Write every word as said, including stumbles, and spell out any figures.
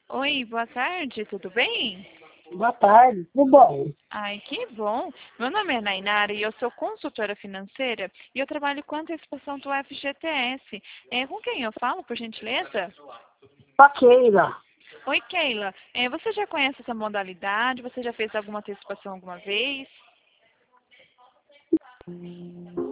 Oi, boa tarde, tudo bem? Boa tarde, tudo bom? Ai, que bom. Meu nome é Nainara e eu sou consultora financeira e eu trabalho com antecipação do F G T S. É, com quem eu falo, por gentileza? Paqueira. Oi, Keila. É, você já conhece essa modalidade? Você já fez alguma antecipação alguma vez?